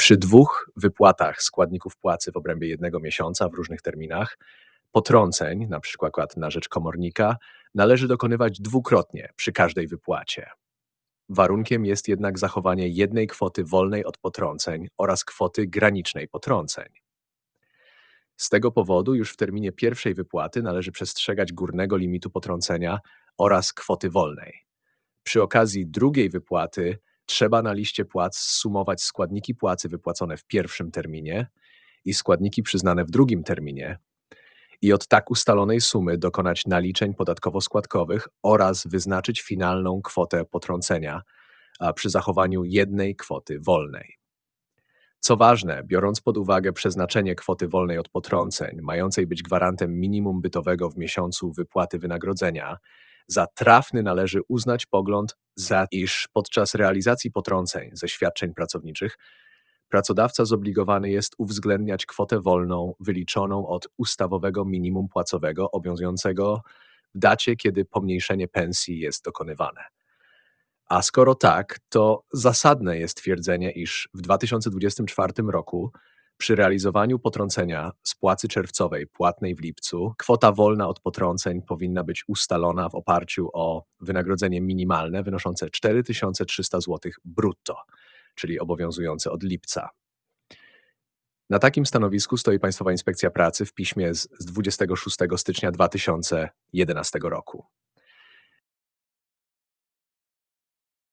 Przy dwóch wypłatach składników płacy w obrębie jednego miesiąca w różnych terminach, potrąceń, na przykład na rzecz komornika, należy dokonywać dwukrotnie przy każdej wypłacie. Warunkiem jest jednak zachowanie jednej kwoty wolnej od potrąceń oraz kwoty granicznej potrąceń. Z tego powodu już w terminie pierwszej wypłaty należy przestrzegać górnego limitu potrącenia oraz kwoty wolnej. Przy okazji drugiej wypłaty trzeba na liście płac zsumować składniki płacy wypłacone w pierwszym terminie i składniki przyznane w drugim terminie i od tak ustalonej sumy dokonać naliczeń podatkowo-składkowych oraz wyznaczyć finalną kwotę potrącenia, a przy zachowaniu jednej kwoty wolnej. Co ważne, biorąc pod uwagę przeznaczenie kwoty wolnej od potrąceń, mającej być gwarantem minimum bytowego w miesiącu wypłaty wynagrodzenia, za trafny należy uznać pogląd, iż podczas realizacji potrąceń ze świadczeń pracowniczych pracodawca zobligowany jest uwzględniać kwotę wolną wyliczoną od ustawowego minimum płacowego obowiązującego w dacie, kiedy pomniejszenie pensji jest dokonywane. A skoro tak, to zasadne jest twierdzenie, iż w 2024 roku przy realizowaniu potrącenia z płacy czerwcowej płatnej w lipcu kwota wolna od potrąceń powinna być ustalona w oparciu o wynagrodzenie minimalne wynoszące 4300 zł brutto, czyli obowiązujące od lipca. Na takim stanowisku stoi Państwowa Inspekcja Pracy w piśmie z 26 stycznia 2011 roku.